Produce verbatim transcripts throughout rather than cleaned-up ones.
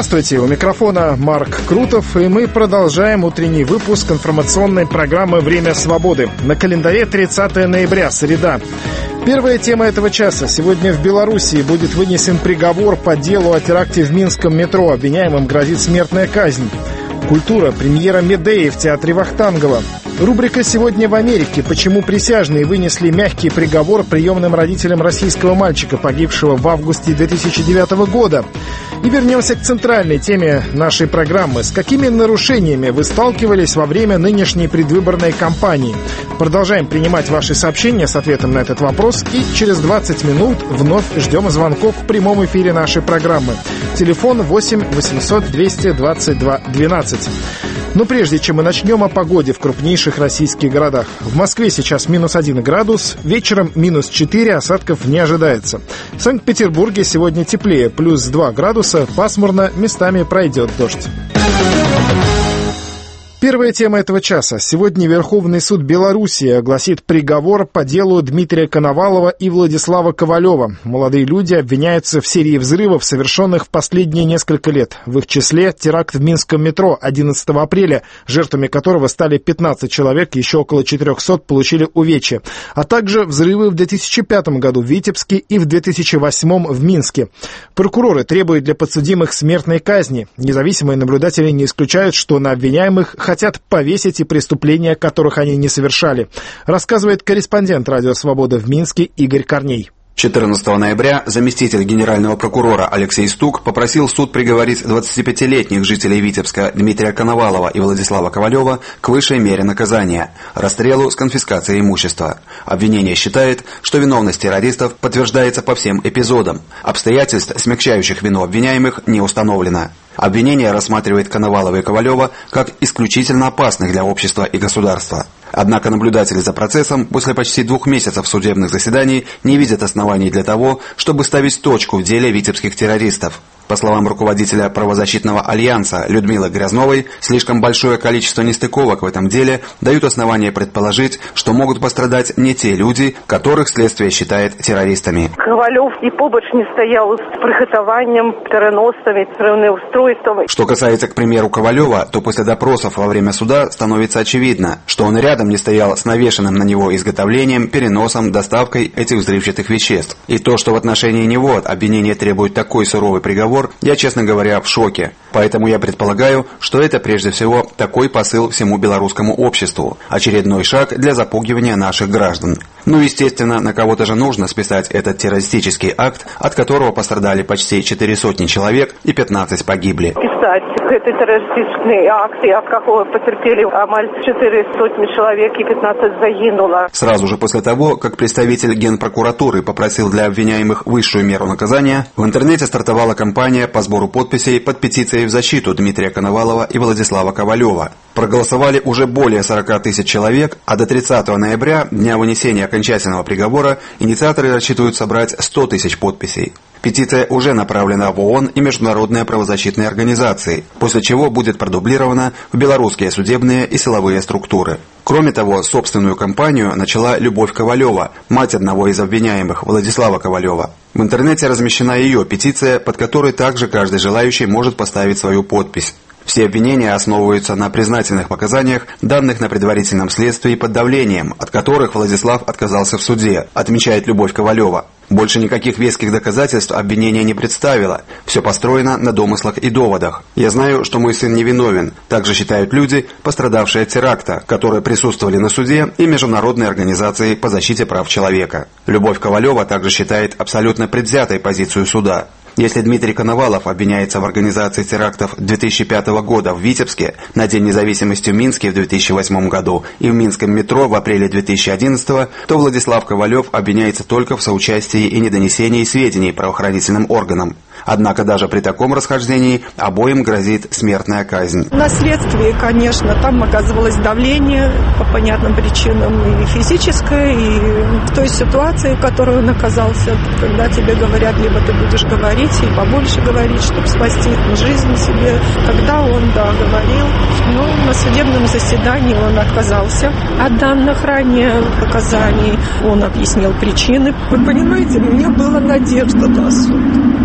Здравствуйте, у микрофона Марк Крутов, и мы продолжаем утренний выпуск информационной программы «Время свободы». На календаре тридцатое ноября, среда. Первая тема этого часа. Сегодня в Белоруссии будет вынесен приговор по делу о теракте в Минском метро. Обвиняемым грозит смертная казнь. Культура. Премьера «Медеи» в театре Вахтангова. Рубрика «Сегодня в Америке». Почему присяжные вынесли мягкий приговор приемным родителям российского мальчика, погибшего в августе две тысячи девятого года. И вернемся к центральной теме нашей программы. С какими нарушениями вы сталкивались во время нынешней предвыборной кампании? Продолжаем принимать ваши сообщения с ответом на этот вопрос. И через двадцать минут вновь ждем звонков в прямом эфире нашей программы. Телефон восемь восемьсот двести двадцать два двенадцать. Но прежде чем мы начнем, о погоде в крупнейших российских городах. В Москве сейчас минус один градус, вечером минус четыре, осадков не ожидается. В Санкт-Петербурге сегодня теплее, плюс два градуса, пасмурно, местами пройдет дождь. Первая тема этого часа. Сегодня Верховный суд Белоруссии огласит приговор по делу Дмитрия Коновалова и Владислава Ковалева. Молодые люди обвиняются в серии взрывов, совершенных в последние несколько лет. В их числе теракт в Минском метро одиннадцатого апреля, жертвами которого стали пятнадцать человек, еще около четырехсот получили увечья. А также взрывы в две тысячи пятом году в Витебске и в две тысячи восьмом в Минске. Прокуроры требуют для подсудимых смертной казни. Независимые наблюдатели не исключают, что на обвиняемых хотят повесить и преступления, которых они не совершали, рассказывает корреспондент «Радио Свобода» в Минске Игорь Корней. четырнадцатого ноября заместитель генерального прокурора Алексей Стук попросил суд приговорить двадцатипятилетних жителей Витебска Дмитрия Коновалова и Владислава Ковалева к высшей мере наказания – расстрелу с конфискацией имущества. Обвинение считает, что виновность террористов подтверждается по всем эпизодам. Обстоятельств, смягчающих вину обвиняемых, не установлено. Обвинение рассматривает Коновалова и Ковалева как исключительно опасных для общества и государства. Однако наблюдатели за процессом после почти двух месяцев судебных заседаний не видят оснований для того, чтобы ставить точку в деле витебских террористов. По словам руководителя правозащитного альянса Людмилы Грязновой, слишком большое количество нестыковок в этом деле дают основания предположить, что могут пострадать не те люди, которых следствие считает террористами. Ковалев и побач не стоял с приготованием, переносами, взрывным устройством. Что касается, к примеру, Ковалева, то после допросов во время суда становится очевидно, что он рядом не стоял с навешенным на него изготовлением, переносом, доставкой этих взрывчатых веществ. И то, что в отношении него обвинение требует такой суровый приговор, я, честно говоря, в шоке. Поэтому я предполагаю, что это прежде всего такой посыл всему белорусскому обществу. Очередной шаг для запугивания наших граждан. Ну, естественно, на кого-то же нужно списать этот террористический акт, от которого пострадали почти четыре сотни человек и пятнадцать погибли. Писать этой террористической акции, от какого потерпели амаль четыре сотни человек и пятнадцать загинуло. Сразу же после того, как представитель Генпрокуратуры попросил для обвиняемых высшую меру наказания, в интернете стартовала кампания по сбору подписей под петицией в защиту Дмитрия Коновалова и Владислава Ковалева. Проголосовали уже более сорока тысяч человек, а до тридцатого ноября, дня вынесения окончательного приговора, инициаторы рассчитывают собрать сто тысяч подписей. Петиция уже направлена в ООН и международные правозащитные организации, после чего будет продублирована в белорусские судебные и силовые структуры. Кроме того, собственную кампанию начала Любовь Ковалева, мать одного из обвиняемых, Владислава Ковалева. В интернете размещена ее петиция, под которой также каждый желающий может поставить свою подпись. Все обвинения основываются на признательных показаниях, данных на предварительном следствии под давлением, от которых Владислав отказался в суде, отмечает Любовь Ковалева. Больше никаких веских доказательств обвинение не представило. Все построено на домыслах и доводах. Я знаю, что мой сын невиновен. Также считают люди, пострадавшие от теракта, которые присутствовали на суде, и международные организации по защите прав человека. Любовь Ковалева также считает абсолютно предвзятой позицию суда. Если Дмитрий Коновалов обвиняется в организации терактов две тысячи пятого года в Витебске, на День независимости в Минске в две тысячи восьмом году и в Минском метро в апреле две тысячи одиннадцатого, то Владислав Ковалев обвиняется только в соучастии и недонесении сведений правоохранительным органам. Однако даже при таком расхождении обоим грозит смертная казнь. На следствии, конечно, там оказывалось давление по понятным причинам и физическое, и в той ситуации, в которой он оказался, когда тебе говорят, либо ты будешь говорить и побольше говорить, чтобы спасти жизнь себе. Когда он, да, говорил, но на судебном заседании он отказался от данных ранее показаний. Он объяснил причины. Вы понимаете, у меня была надежда на суд. Все-таки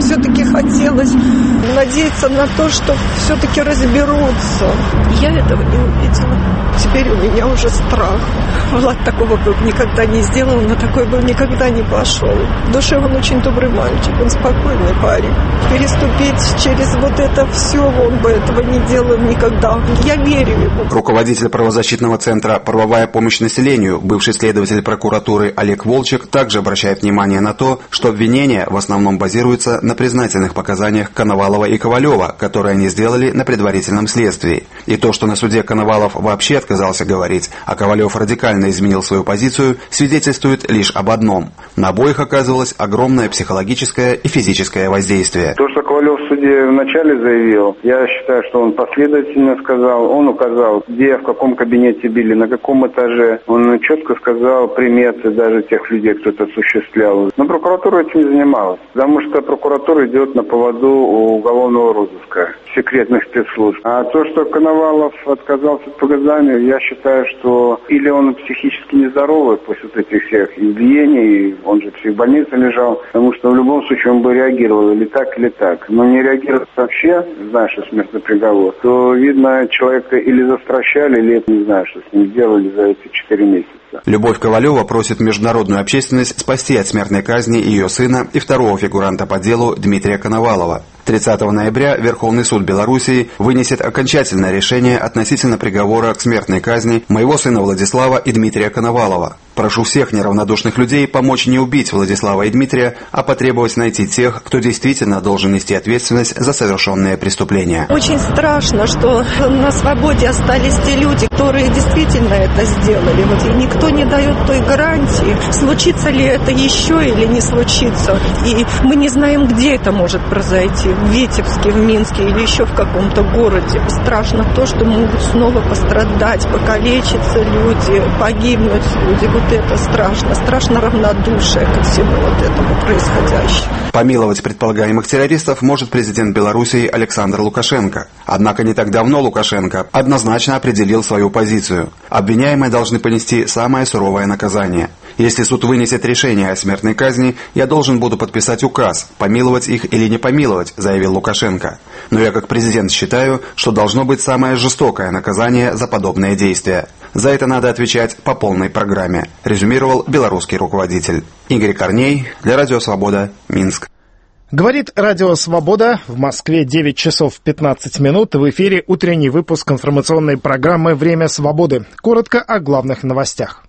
хотелось надеяться на то, что все-таки разберутся. Я этого не увидела. Теперь у меня уже страх. Влад такого бы никогда не сделал, на такой бы никогда не пошел. В душе он очень добрый мальчик, он спокойный парень. Переступить через вот это все, он бы этого не делал никогда. Я верю ему. Руководитель правозащитного центра «Правовая помощь населению», бывший следователь прокуратуры Олег Волчек, также обращает внимание на то, что обвинения в основном базируются на признательных показаниях Коновалова и Ковалева, которые они сделали на предварительном следствии. И то, что на суде Коновалов вообще отказался говорить, а Ковалев радикально изменил свою позицию, свидетельствует лишь об одном. На обоих оказывалось огромное психологическое и физическое воздействие. То, что Ковалев в суде вначале заявил, я считаю, что он последовательно сказал. Он указал, где, в каком кабинете били, на каком этаже. Он четко сказал приметы даже тех людей, кто это осуществлял. Но прокуратура этим не занималась, потому что прокуратура идет на поводу у уголовного розыска, секретных спецслужб. А то, что Коновалов отказался от показаний, я считаю, что или он психически нездоровый после вот этих всех избиений, он же в психбольнице лежал, потому что в любом случае он бы реагировал или так, или так. Но не реагировать вообще, зная, что смертный приговор, то, видно, человека или застращали, или не знаю, что с ним делали за эти четыре месяца. Любовь Ковалева просит международную общественность спасти от смертной казни ее сына и второго фигуранта по делу Дмитрия Коновалова. тридцатого ноября Верховный суд Белоруссии вынесет окончательное решение относительно приговора к смертной казни моего сына Владислава и Дмитрия Коновалова. Прошу всех неравнодушных людей помочь не убить Владислава и Дмитрия, а потребовать найти тех, кто действительно должен нести ответственность за совершенные преступления. Очень страшно, что на свободе остались те люди, которые действительно это сделали. Вот, и никто не дает той гарантии, случится ли это еще или не случится. И мы не знаем, где это может произойти. В Витебске, в Минске или еще в каком-то городе. Страшно то, что могут снова пострадать, покалечиться люди, погибнуть люди. Вот это страшно. Страшно равнодушие ко всему вот этому происходящему. Помиловать предполагаемых террористов может президент Белоруссии Александр Лукашенко. Однако не так давно Лукашенко однозначно определил свою позицию. Обвиняемые должны понести самое суровое наказание. Если суд вынесет решение о смертной казни, я должен буду подписать указ, помиловать их или не помиловать, заявил Лукашенко. Но я как президент считаю, что должно быть самое жестокое наказание за подобные действия. За это надо отвечать по полной программе, резюмировал белорусский руководитель. Игорь Корней, для Радио Свобода, Минск. Говорит Радио Свобода. В Москве девять часов пятнадцать минут. В эфире утренний выпуск информационной программы «Время свободы». Коротко о главных новостях.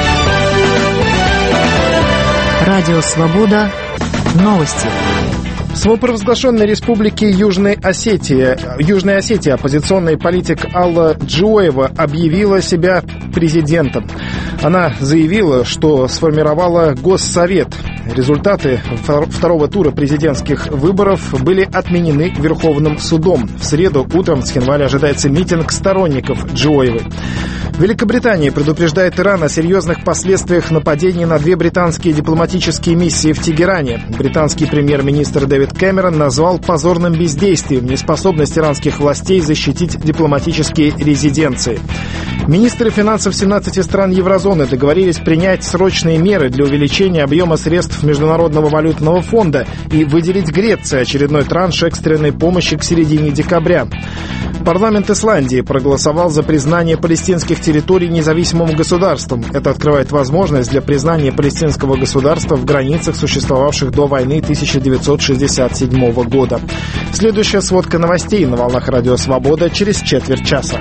Радио Свобода. Новости. В самопровозглашенной республике Южной Осетии, Южной Осетии оппозиционный политик Алла Джоева объявила себя президентом. Она заявила, что сформировала Госсовет. Результаты второго тура президентских выборов были отменены Верховным судом. В среду утром с Хинвали ожидается митинг сторонников Джоевой. Великобритания предупреждает Иран о серьезных последствиях нападений на две британские дипломатические миссии в Тегеране. Британский премьер-министр Дэвид Кэмерон назвал позорным бездействием неспособность иранских властей защитить дипломатические резиденции. Министры финансов семнадцати стран еврозоны договорились принять срочные меры для увеличения объема средств Международного валютного фонда и выделить Греции очередной транш экстренной помощи к середине декабря. Парламент Исландии проголосовал за признание палестинских территорий независимым государством. Это открывает возможность для признания палестинского государства в границах, существовавших до войны тысяча девятьсот шестьдесят седьмого года. Следующая сводка новостей на волнах Радио Свобода через четверть часа.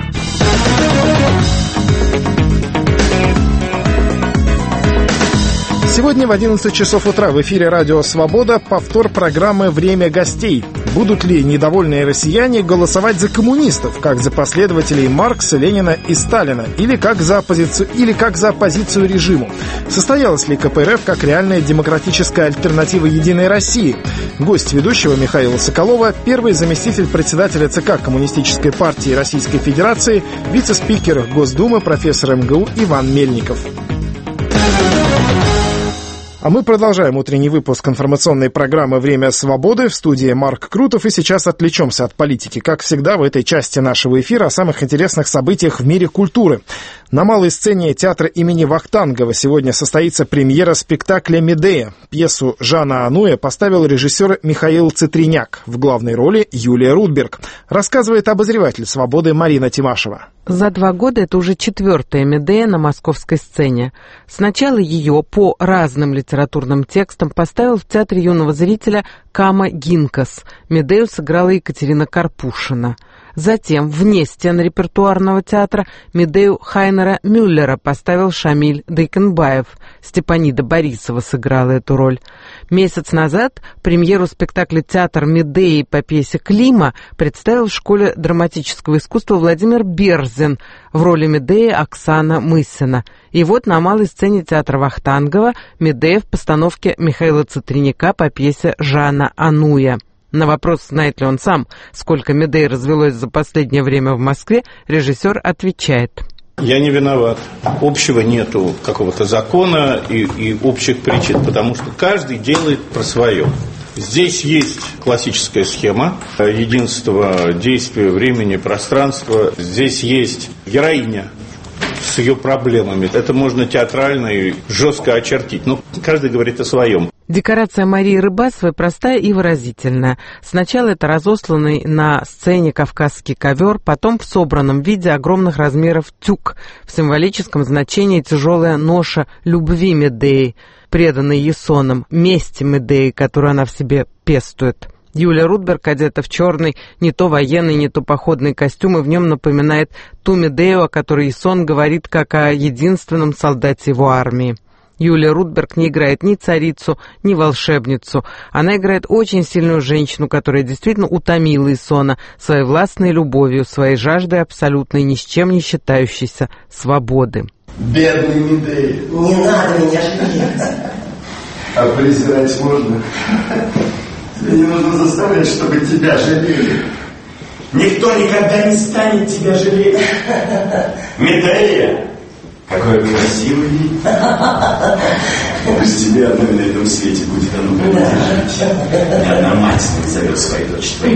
Сегодня в одиннадцать часов утра в эфире Радио Свобода повтор программы «Время гостей». Будут ли недовольные россияне голосовать за коммунистов, как за последователей Маркса, Ленина и Сталина, или как за оппозицию, или как за оппозицию режиму? Состоялась ли ка пэ эр эф как реальная демократическая альтернатива «Единой России»? Гость ведущего Михаила Соколова, первый заместитель председателя ЦК Коммунистической партии Российской Федерации, вице-спикер Госдумы, профессор эм гэ у Иван Мельников. А мы продолжаем утренний выпуск информационной программы «Время свободы». В студии Марк Крутов. И сейчас отвлечемся от политики. Как всегда, в этой части нашего эфира о самых интересных событиях в мире культуры. На малой сцене театра имени Вахтангова сегодня состоится премьера спектакля «Медея». Пьесу Жана Ануя поставил режиссер Михаил Цитриняк. В главной роли Юлия Рудберг. Рассказывает обозреватель «Свободы» Марина Тимашева. За два года это уже четвертая «Медея» на московской сцене. Сначала ее по разным литературным текстам поставил в Театре юного зрителя Кама Гинкас. «Медею» сыграла Екатерина Карпушина. Затем, вне стен репертуарного театра, «Медею» Хайнера Мюллера поставил Шамиль Дейкенбаев. Степанида Борисова сыграла эту роль. Месяц назад премьеру спектакля «Театр Медеи» по пьесе Клима представил в школе драматического искусства Владимир Берзин, в роли Медеи Оксана Мысина. И вот на малой сцене театра Вахтангова «Медея» в постановке Михаила Цитриняка по пьесе Жана Ануя. На вопрос, знает ли он сам, сколько Медей развелось за последнее время в Москве, режиссер отвечает: я не виноват. Общего нету какого-то закона и, и общих причин, потому что каждый делает про свое. Здесь есть классическая схема единства действия, времени, пространства. Здесь есть героиня с ее проблемами. Это можно театрально и жестко очертить. Но каждый говорит о своем. Декорация Марии Рыбасовой простая и выразительная. Сначала это разосланный на сцене кавказский ковер, потом в собранном виде огромных размеров тюк, в символическом значении тяжелая ноша любви Медеи, преданной Ясоном, мести Медеи, которую она в себе пестует. Юлия Рудберг одета в черный, не то военный, не то походный костюм, и в нем напоминает ту Медею, о которой Ясон говорит как о единственном солдате его армии. Юлия Рудберг не играет ни царицу, ни волшебницу. Она играет очень сильную женщину, которая действительно утомила Исона своей властной любовью, своей жаждой абсолютной, ни с чем не считающейся свободы. Бедный Медея. Не надо меня жалеть. А презирать можно? Тебе не нужно заставлять, чтобы тебя жалели. Никто никогда не станет тебя жалеть. Медея! Какой красивый вид. Пусть тебе одной на этом свете будет оно принадлежать. Ни одна мать не назовет свою дочь твоей.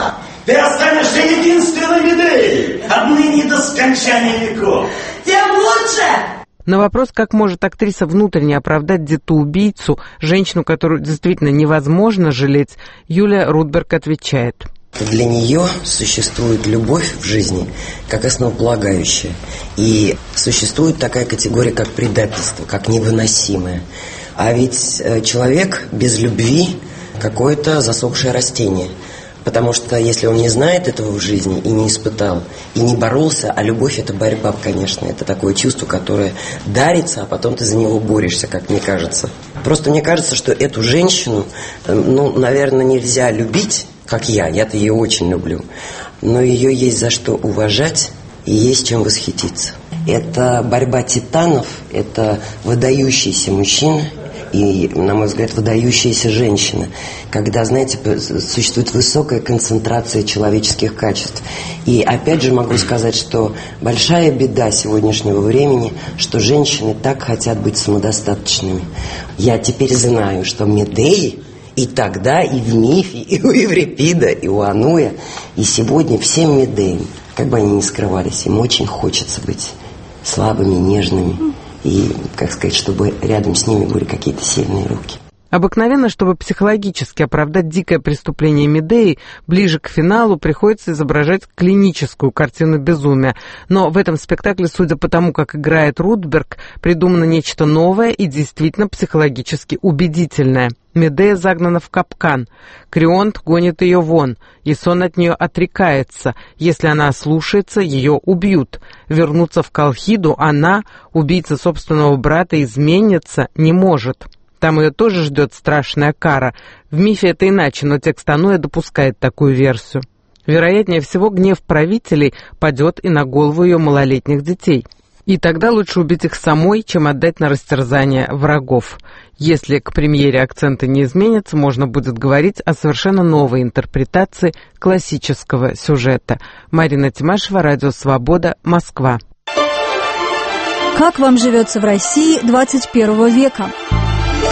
Ты останешься единственной Медеей, отныне до скончания веков. Тем лучше! На вопрос, как может актриса внутренне оправдать детоубийцу, женщину, которую действительно невозможно жалеть, Юлия Рудберг отвечает: для нее существует любовь в жизни как основополагающая. И существует такая категория, как предательство, как невыносимое. А ведь человек без любви – какое-то засохшее растение. Потому что если он не знает этого в жизни и не испытал, и не боролся, а любовь – это борьба, конечно. Это такое чувство, которое дарится, а потом ты за него борешься, как мне кажется. Просто мне кажется, что эту женщину, ну, наверное, нельзя любить, как я, я-то ее очень люблю, но ее есть за что уважать и есть чем восхититься. Это борьба титанов, это выдающийся мужчина и, на мой взгляд, выдающаяся женщина, когда, знаете, существует высокая концентрация человеческих качеств. И опять же могу сказать, что большая беда сегодняшнего времени, что женщины так хотят быть самодостаточными. Я теперь знаю, что Медеи и тогда, и в мифе, и у Еврипида, и у Ануя, и сегодня всем Медеям, как бы они ни скрывались, им очень хочется быть слабыми, нежными, и, как сказать, чтобы рядом с ними были какие-то сильные руки. Обыкновенно, чтобы психологически оправдать дикое преступление Медеи, ближе к финалу приходится изображать клиническую картину безумия. Но в этом спектакле, судя по тому, как играет Рудберг, придумано нечто новое и действительно психологически убедительное. Медея загнана в капкан. Крионт гонит ее вон. Ясон от нее отрекается. Если она ослушается, ее убьют. Вернуться в Колхиду она, убийца собственного брата, изменница, не может. Там ее тоже ждет страшная кара. В мифе это иначе, но текст Ануя допускает такую версию. Вероятнее всего, гнев правителей падет и на голову ее малолетних детей. И тогда лучше убить их самой, чем отдать на растерзание врагов. Если к премьере акценты не изменятся, можно будет говорить о совершенно новой интерпретации классического сюжета. Марина Тимашева, Радио Свобода, Москва. Как вам живется в России двадцать первого века?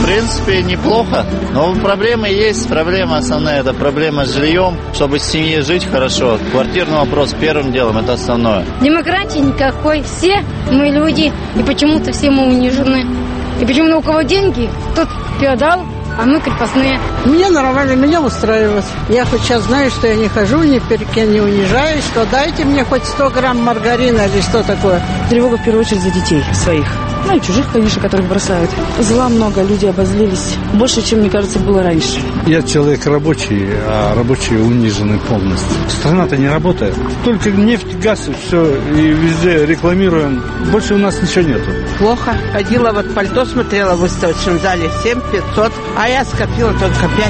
В принципе, неплохо, но проблемы есть. Проблема основная – это проблема с жильем. Чтобы с семьей жить хорошо, квартирный вопрос первым делом – это основное. Демократии никакой. Все мы люди, и почему-то все мы унижены. И почему-то у кого деньги, тот феодал, а мы крепостные. Мне нормально, меня устраивает. Я хоть сейчас знаю, что я не хожу, ни перед кем не унижаюсь, что дайте мне хоть сто грамм маргарина или что такое. Тревога в первую очередь за детей своих. Ну и чужих, конечно, которых бросают. Зла много, люди обозлились. Больше, чем, мне кажется, было раньше. Я человек рабочий, а рабочие унижены полностью. Страна-то не работает. Только нефть, газ и все. И везде рекламируем. Больше у нас ничего нету. Плохо. Ходила, вот пальто смотрела в выставочном зале. семь пятьсот. А я скопила только пять.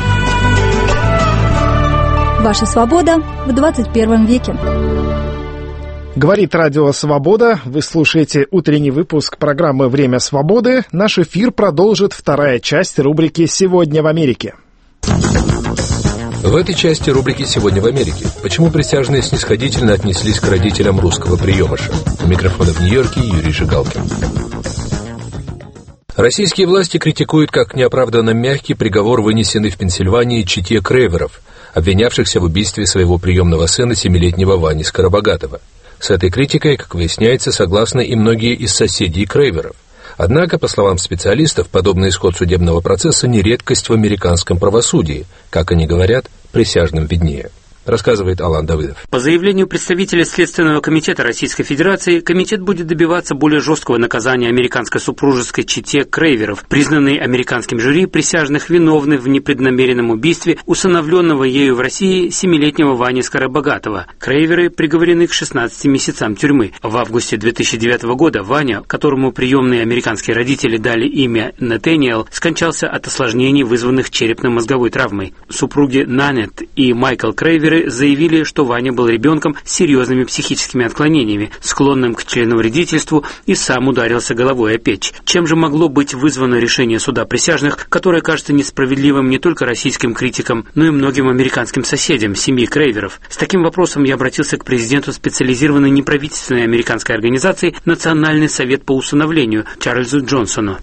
Ваша свобода в двадцать первом веке. Говорит Радио Свобода. Вы слушаете утренний выпуск программы «Время свободы». Наш эфир продолжит вторая часть рубрики «Сегодня в Америке». В этой части рубрики «Сегодня в Америке». Почему присяжные снисходительно отнеслись к родителям русского приемыша? У микрофона в Нью-Йорке Юрий Жигалкин. Российские власти критикуют как неоправданно мягкий приговор, вынесенный в Пенсильвании чете Крейверов, обвинявшихся в убийстве своего приемного сына, семилетнего Вани Скоробогатова. С этой критикой, как выясняется, согласны и многие из соседей Крейверов. Однако, по словам специалистов, подобный исход судебного процесса не редкость в американском правосудии. Как они говорят, присяжным виднее. Рассказывает Алан Давыдов. По заявлению представителя Следственного комитета Российской Федерации, комитет будет добиваться более жесткого наказания американской супружеской чете Крейверов, признанной американским жюри присяжных виновны в непреднамеренном убийстве усыновленного ею в России семилетнего Вани Скоробогатова. Крейверы приговорены к шестнадцати месяцам тюрьмы. В августе две тысячи девятого года Ваня, которому приемные американские родители дали имя Натаниэл, скончался от осложнений, вызванных черепно-мозговой травмой. Супруги Нанет и Майкл Крейверы заявили, что Ваня был ребенком с серьезными психическими отклонениями, склонным к членовредительству, и сам ударился головой о печь. Чем же могло быть вызвано решение суда присяжных, которое кажется несправедливым не только российским критикам, но и многим американским соседям семьи Крейверов? С таким вопросом я обратился к президенту специализированной неправительственной американской организации «Национальный совет по усыновлению» Чарльзу Джонсону.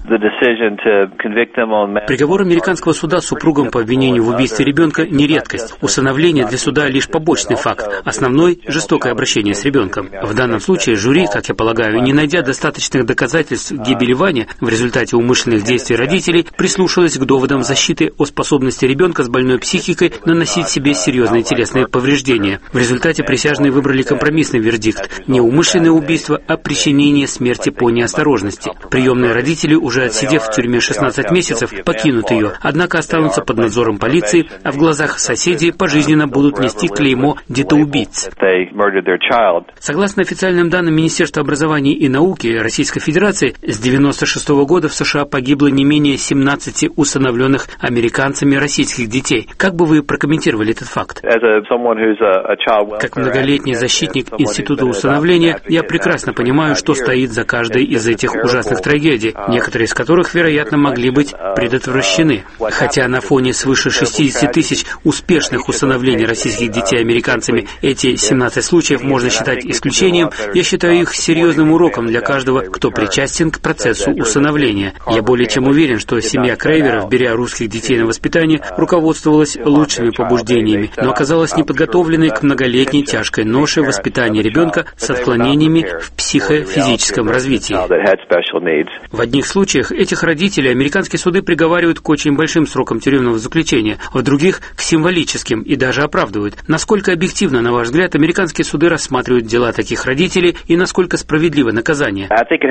Приговор американского суда супругам по обвинению в убийстве ребенка не редкость. Усыновление для суда лишь побочный факт. Основной – жестокое обращение с ребенком. В данном случае жюри, как я полагаю, не найдя достаточных доказательств гибели Вани в результате умышленных действий родителей, прислушалось к доводам защиты о способности ребенка с больной психикой наносить себе серьезные телесные повреждения. В результате присяжные выбрали компромиссный вердикт – не умышленное убийство, а причинение смерти по неосторожности. Приемные родители, уже отсидев в тюрьме шестнадцать месяцев, покинут ее, однако останутся под надзором полиции, а в глазах соседей пожизненно будут нести клеймо детоубийц. Согласно официальным данным Министерства образования и науки Российской Федерации, с девяносто шестого года в США погибло не менее семнадцати усыновленных американцами российских детей. Как бы вы прокомментировали этот факт? Как многолетний защитник Института усыновления, я прекрасно понимаю, что стоит за каждой из этих ужасных трагедий, некоторые из которых, вероятно, могли быть предотвращены. Хотя на фоне свыше шестидесяти тысяч успешных усыновлений российских детей американцами эти семнадцать случаев можно считать исключением, я считаю их серьезным уроком для каждого, кто причастен к процессу усыновления. Я более чем уверен, что семья Крейверов, беря русских детей на воспитание, руководствовалась лучшими побуждениями, но оказалась неподготовленной к многолетней тяжкой ноше воспитания ребенка с отклонениями в психофизическом развитии. В одних случаях этих родителей американские суды приговаривают к очень большим срокам тюремного заключения, в других – к символическим и даже оправдывают. Насколько объективно, на ваш взгляд, американские суды рассматривают дела таких родителей и насколько справедливо наказание?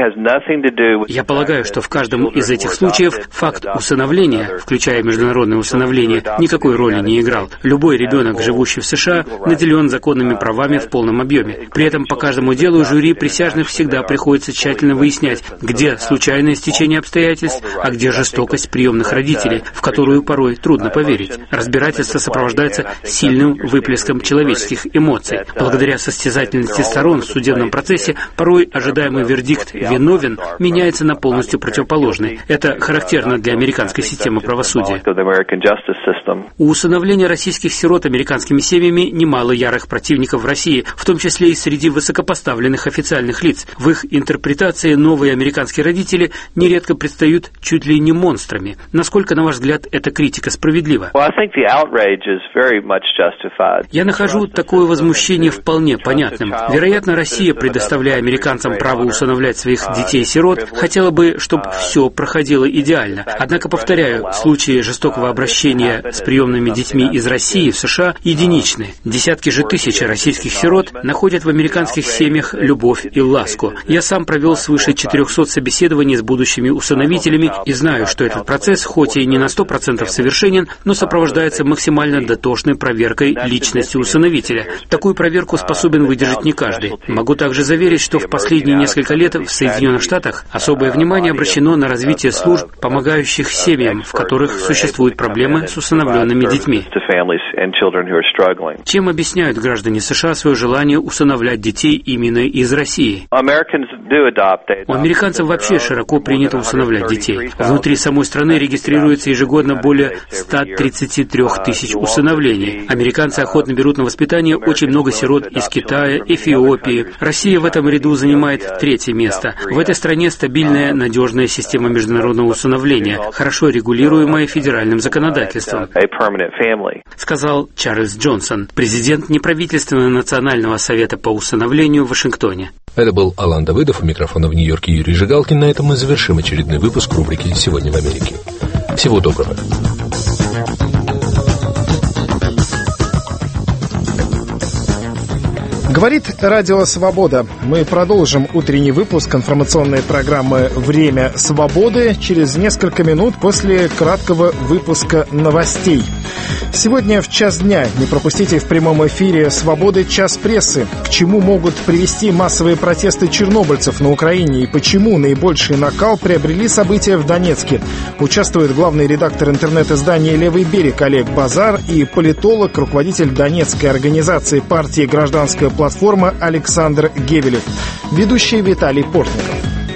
Я полагаю, что в каждом из этих случаев факт усыновления, включая международное усыновление, никакой роли не играл. Любой ребенок, живущий в США, наделен законными правами в полном объеме. При этом по каждому делу жюри присяжных всегда приходится тщательно выяснять, где случайное стечение обстоятельств, а где жестокость приемных родителей, в которую порой трудно поверить. Разбирательство сопровождается сильным выплеском человеческих эмоций. Благодаря состязательности сторон в судебном процессе порой ожидаемый вердикт «виновен» меняется на полностью противоположный. Это характерно для американской системы правосудия. У усыновления российских сирот американскими семьями немало ярых противников в России, в том числе и среди высокопоставленных официальных лиц. В их интерпретации новые американские родители нередко предстают чуть ли не монстрами. Насколько, на ваш взгляд, эта критика справедлива? Я нахожу такое возмущение вполне понятным. Вероятно, Россия, предоставляя американцам право усыновлять своих детей-сирот, хотела бы, чтобы все проходило идеально. Однако, повторяю, случаи жестокого обращения с приемными детьми из России в США единичны. Десятки же тысяч российских сирот находят в американских семьях любовь и ласку. Я сам провел свыше четырехсот собеседований с будущими усыновителями и знаю, что этот процесс, хоть и не на сто процентов совершенен, но сопровождается максимально дотошной проверкой личности усыновителя. Такую проверку способен выдержать не каждый. Могу также заверить, что в последние несколько лет в Соединенных Штатах особое внимание обращено на развитие служб, помогающих семьям, в которых существуют проблемы с усыновленными детьми. Чем объясняют граждане США свое желание усыновлять детей именно из России? У американцев вообще широко принято усыновлять детей. Внутри самой страны регистрируется ежегодно более ста тридцати трёх тысяч усыновлений. Американцы охотно берут на воспитание очень много сирот из Китая, Эфиопии. Россия в этом ряду занимает третье место. В этой стране стабильная, надежная система международного усыновления, хорошо регулируемая федеральным законодательством, сказал Чарльз Джонсон, президент неправительственного национального совета по усыновлению в Вашингтоне. Это был Алан Давыдов, у микрофона в Нью-Йорке Юрий Жигалкин. На этом мы завершим очередной выпуск рубрики «Сегодня в Америке». Всего доброго. Говорит Радио Свобода. Мы продолжим утренний выпуск информационной программы «Время свободы» через несколько минут после краткого выпуска новостей. Сегодня в час дня не пропустите в прямом эфире «Свободы. Час прессы». К чему могут привести массовые протесты чернобыльцев на Украине и почему наибольший накал приобрели события в Донецке. Участвует главный редактор интернет-издания «Левый берег» Олег Базар и политолог, руководитель Донецкой организации партии «Гражданская платформа» Александр Гевелев. Ведущий Виталий Портников.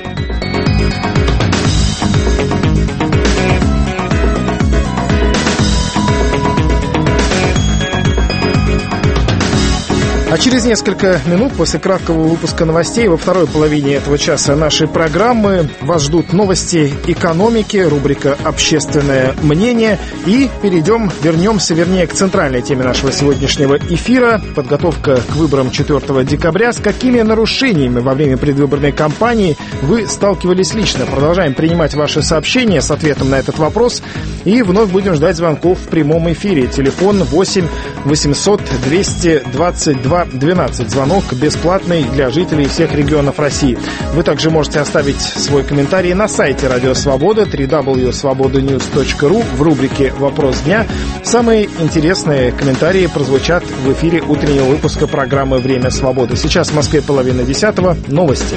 А через несколько минут после краткого выпуска новостей во второй половине этого часа нашей программы вас ждут новости экономики, рубрика «Общественное мнение». И перейдем, вернемся, вернее, к центральной теме нашего сегодняшнего эфира. Подготовка к выборам четвёртого декабря. С какими нарушениями во время предвыборной кампании вы сталкивались лично? Продолжаем принимать ваши сообщения с ответом на этот вопрос. И вновь будем ждать звонков в прямом эфире. Телефон восемь восемьсот двести двадцать два двенадцать. Звонок бесплатный для жителей всех регионов России. Вы также можете оставить свой комментарий на сайте Радио Свобода дабл ю дабл ю дабл ю точка свобода ньюс точка ру в рубрике «Вопрос дня». Самые интересные комментарии прозвучат в эфире утреннего выпуска программы «Время свободы». Сейчас в Москве половина десятого. Новости.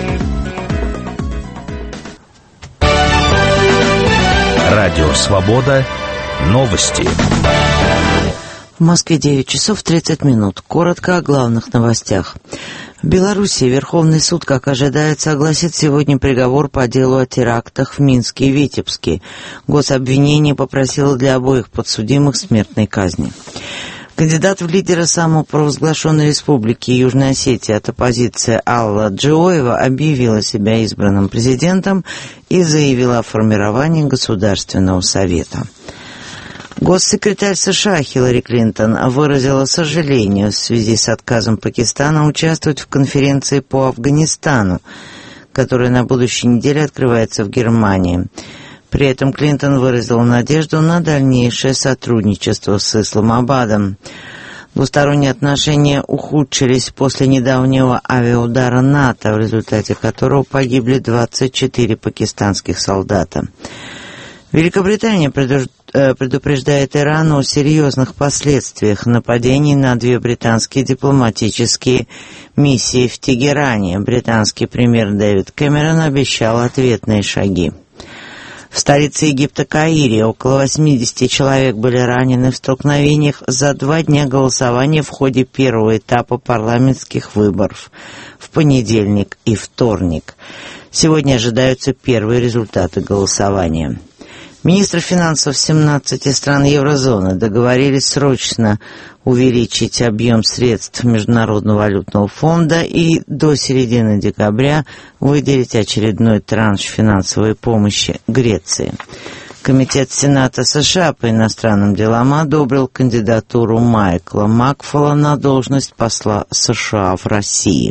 Радио Свобода. Новости. В Москве девять часов тридцать минут. Коротко о главных новостях. В Беларуси Верховный суд, как ожидается, огласит сегодня приговор по делу о терактах в Минске и Витебске. Гособвинение попросило для обоих подсудимых смертной казни. Кандидат в лидеры самопровозглашенной республики Южной Осетии от оппозиции Алла Джиоева объявила себя избранным президентом и заявила о формировании Государственного совета. Госсекретарь США Хиллари Клинтон выразила сожаление в связи с отказом Пакистана участвовать в конференции по Афганистану, которая на будущей неделе открывается в Германии. При этом Клинтон выразила надежду на дальнейшее сотрудничество с Исламабадом. Двусторонние отношения ухудшились после недавнего авиаудара НАТО, в результате которого погибли двадцать четыре пакистанских солдата. Великобритания предупреждает Иран о серьезных последствиях нападений на две британские дипломатические миссии в Тегеране. Британский премьер Дэвид Кэмерон обещал ответные шаги. В В столице Египта Каире около восемьдесят человек были ранены в столкновениях за два дня голосования в ходе первого этапа парламентских выборов в понедельник и вторник. Сегодня ожидаются первые результаты голосования. Министры финансов семнадцати стран еврозоны договорились срочно увеличить объем средств Международного валютного фонда и до середины декабря выделить очередной транш финансовой помощи Греции. Комитет Сената США по иностранным делам одобрил кандидатуру Майкла Макфола на должность посла США в России.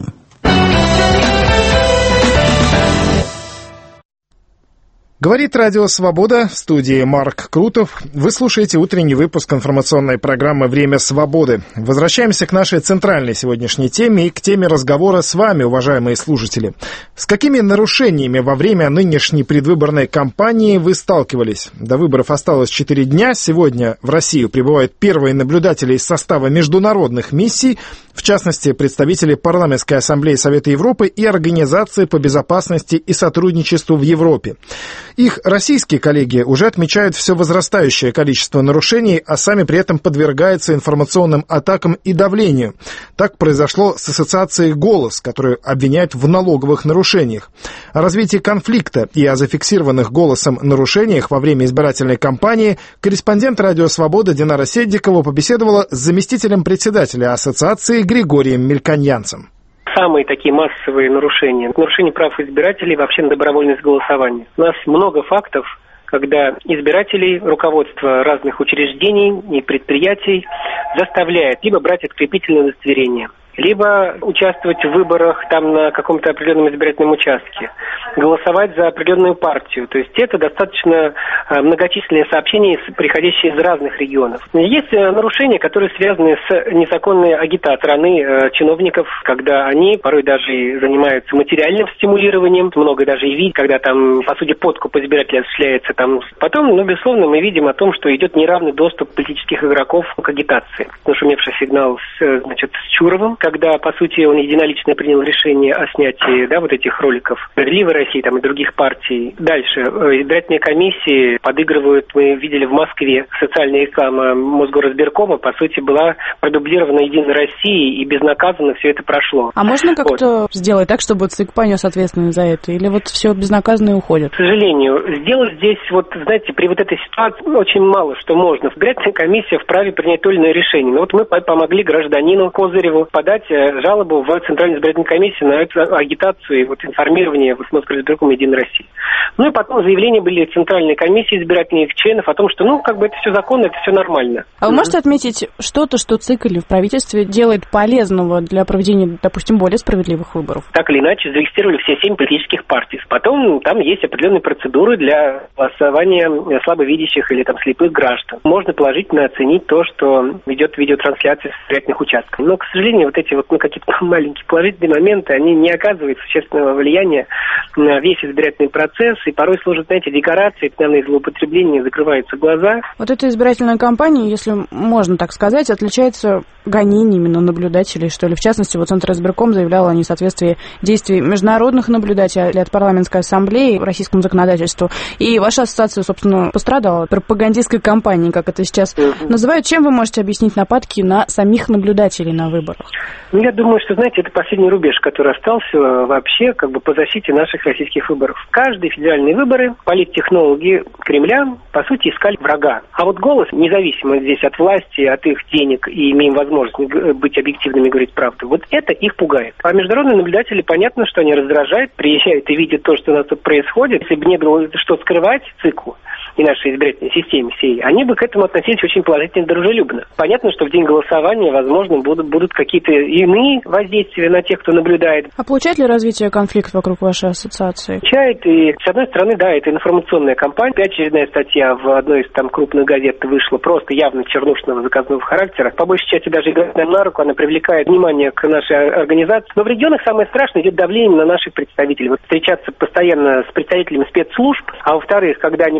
Говорит Радио Свобода, в студии Марк Крутов. Вы слушаете утренний выпуск информационной программы «Время свободы». Возвращаемся к нашей центральной сегодняшней теме и к теме разговора с вами, уважаемые слушатели. С какими нарушениями во время нынешней предвыборной кампании вы сталкивались? До выборов осталось четыре дня. Сегодня в Россию прибывают первые наблюдатели из состава международных миссий, в частности, представители Парламентской ассамблеи Совета Европы и Организации по безопасности и сотрудничеству в Европе. Их российские коллеги уже отмечают все возрастающее количество нарушений, а сами при этом подвергаются информационным атакам и давлению. Так произошло с ассоциацией «Голос», которую обвиняют в налоговых нарушениях. О развитии конфликта и о зафиксированных «Голосом» нарушениях во время избирательной кампании корреспондент «Радио Свобода» Динара Седдикова побеседовала с заместителем председателя ассоциации Григорием Мельконьянцем. Самые такие массовые нарушения. Нарушение прав избирателей вообще на добровольность голосования. У нас много фактов, когда избирателей, руководство разных учреждений и предприятий заставляет либо брать открепительное удостоверение, либо участвовать в выборах там на каком-то определенном избирательном участке, голосовать за определенную партию. То есть это достаточно многочисленные сообщения, приходящие из разных регионов. Есть нарушения, которые связаны с незаконной агитацией стороны чиновников, когда они порой даже и занимаются материальным стимулированием, много даже и видят, когда там, по сути, подкуп избирателя осуществляется там. Потом, ну, безусловно, мы видим о том, что идет неравный доступ политических игроков к агитации. Нашумевший сигнал с, значит, с Чуровым, когда, по сути, он единолично принял решение о снятии, да, вот этих роликов «Справедливой России» там, и других партий. Дальше. Избирательные комиссии подыгрывают, мы видели в Москве, социальная реклама Мосгоризбиркома, по сути, была продублирована «Единой Россией», и безнаказанно все это прошло. А можно как-то вот сделать так, чтобы ЦИК понес ответственность за это? Или вот все безнаказанно и уходит? К сожалению, сделать здесь, вот, знаете, при вот этой ситуации очень мало что можно. Избирательная комиссия вправе принять то или иное решение. Но вот мы помогли гражданину Козыреву подать жалобу в Центральную избирательную комиссию на эту агитацию и вот информирование в Мосгоризбиркома «Единой России». Ну и потом заявления были в Центральной комиссии избирательных членов о том, что, ну, как бы это все законно, это все нормально. А вы mm-hmm. можете отметить что-то, что ЦИК или в правительстве делает полезного для проведения, допустим, более справедливых выборов? Так или иначе, зарегистрировали все семь политических партий. Потом ну, там есть определенные процедуры для голосования слабовидящих или там слепых граждан. Можно положительно оценить то, что ведет видеотрансляция с избирательных участков. Но, к сожалению, вот эти вот ну, какие-то маленькие положительные моменты, они не оказывают существенного влияния на весь избирательный процесс и порой служат, знаете, декорацией, наверное, злоупотребления, закрываются глаза. Вот эта избирательная кампания, если можно так сказать, отличается гонениями на наблюдателей, что ли. В частности, вот Центризбирком заявлял о несоответствии действий международных наблюдателей от Парламентской ассамблеи российскому законодательству. И ваша ассоциация, собственно, пострадала от пропагандистской кампании, как это сейчас mm-hmm. называют. Чем вы можете объяснить нападки на самих наблюдателей на выборах? Ну, я думаю, что, знаете, это последний рубеж, который остался вообще как бы по защите наших российских выборов. Каждые федеральные выборы политтехнологи Кремля, по сути, искали врага. А вот «Голос», независимо здесь от власти, от их денег, и имеем возможность быть объективными и говорить правду, вот это их пугает. А международные наблюдатели, понятно, что они раздражают, приезжают и видят то, что у нас тут происходит. Если бы не было что скрывать циклу и нашей избирательной системе всей, они бы к этому относились очень положительно и дружелюбно. Понятно, что в день голосования, возможно, будут, будут какие-то иные воздействия на тех, кто наблюдает. А получает ли развитие конфликт вокруг вашей ассоциации? Получает, и с одной стороны, да, это информационная кампания. Опять очередная статья в одной из там крупных газет вышла, просто явно чернушного заказного характера. По большей части даже играет нам на руку, она привлекает внимание к нашей организации. Но в регионах самое страшное идет давление на наших представителей. Вот встречаться постоянно с представителями спецслужб, а во-вторых, когда они пытаются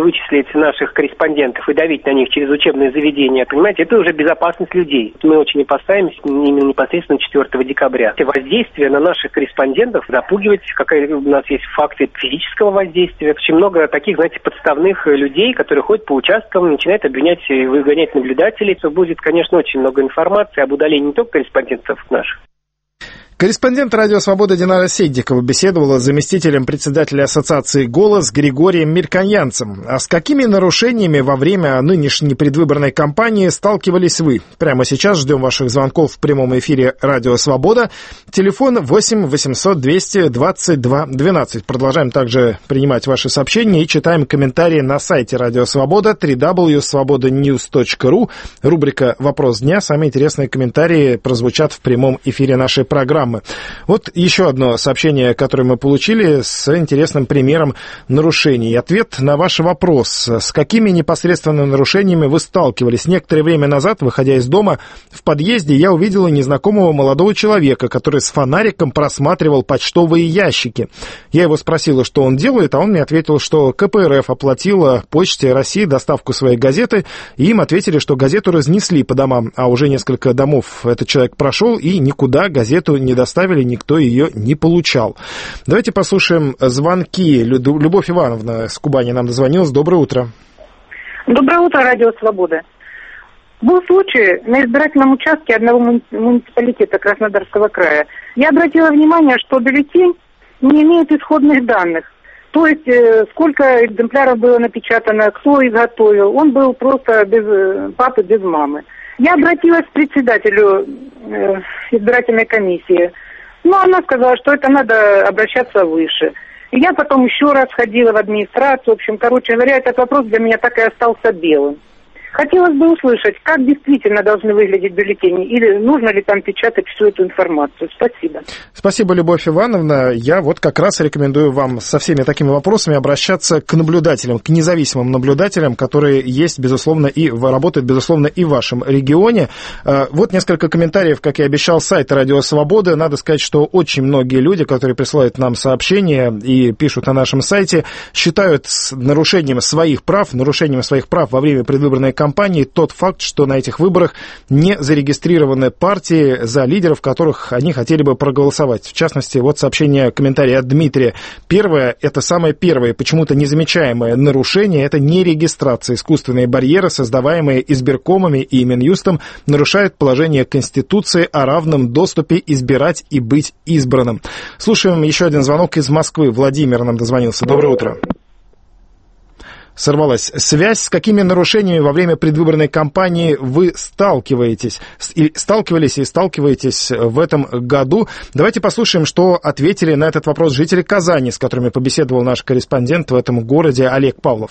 вычислить наших корреспондентов и давить на них через учебные заведения, понимаете, это уже безопасность людей. Мы очень опасаемся именно непосредственно четвёртого декабря. Воздействие на наших корреспондентов запугивать, какая у нас есть факты физического воздействия. Очень много таких, знаете, подставных людей, которые ходят по участкам, начинают обвинять и выгонять наблюдателей. Будет, конечно, очень много информации об удалении не только корреспондентов наших. Корреспондент «Радио Свобода» Динара Сейдикова беседовала с заместителем председателя ассоциации «Голос» Григорием Мирканьянцем. А с какими нарушениями во время нынешней предвыборной кампании сталкивались вы? Прямо сейчас ждем ваших звонков в прямом эфире «Радио Свобода». Телефон восемь восемьсот двести двадцать два двенадцать. Продолжаем также принимать ваши сообщения и читаем комментарии на сайте «Радио Свобода» дабл ю дабл ю дабл ю точка свобода ньюс точка ру. Рубрика «Вопрос дня». Самые интересные комментарии прозвучат в прямом эфире нашей программы. Вот еще одно сообщение, которое мы получили с интересным примером нарушений. Ответ на ваш вопрос. С какими непосредственно нарушениями вы сталкивались? Некоторое время назад, выходя из дома, в подъезде я увидела незнакомого молодого человека, который с фонариком просматривал почтовые ящики. Я его спросила, что он делает, а он мне ответил, что ка пэ эр эф оплатила Почте России доставку своей газеты, и им ответили, что газету разнесли по домам, а уже несколько домов этот человек прошел, и никуда газету не доставили, никто ее не получал. Давайте послушаем звонки. Любовь Ивановна с Кубани нам дозвонилась. Доброе утро. Доброе утро, Радио Свобода. Был случай на избирательном участке одного муниципалитета Краснодарского края. Я обратила внимание, что бюллетень не имеет исходных данных. То есть, э, сколько экземпляров было напечатано, кто изготовил. Он был просто без э, папы, без мамы. Я обратилась к председателю э, избирательной комиссии. Ну, она сказала, что это надо обращаться выше. И я потом еще раз ходила в администрацию. В общем, короче говоря, этот вопрос для меня так и остался белым. Хотелось бы услышать, как действительно должны выглядеть бюллетени, или нужно ли там печатать всю эту информацию. Спасибо. Спасибо, Любовь Ивановна. Я вот как раз рекомендую вам со всеми такими вопросами обращаться к наблюдателям, к независимым наблюдателям, которые есть, безусловно, и работают, безусловно, и в вашем регионе. Вот несколько комментариев, как я обещал, с сайта «Радио Свобода». Надо сказать, что очень многие люди, которые присылают нам сообщения и пишут на нашем сайте, считают нарушением своих прав, нарушением своих прав во время предвыборной кампании компании тот факт, что на этих выборах не зарегистрированы партии, за лидеров которых они хотели бы проголосовать. В частности, вот сообщение, комментарий от Дмитрия. Первое, это самое первое, почему-то незамечаемое нарушение, это нерегистрация. Искусственные барьеры, создаваемые избиркомами и Минюстом, нарушают положение Конституции о равном доступе избирать и быть избранным. Слушаем еще один звонок из Москвы. Владимир нам дозвонился. Доброе утро. Сорвалась связь. С какими нарушениями во время предвыборной кампании вы сталкиваетесь? И сталкивались и сталкиваетесь в этом году? Давайте послушаем, что ответили на этот вопрос жители Казани, с которыми побеседовал наш корреспондент в этом городе Олег Павлов.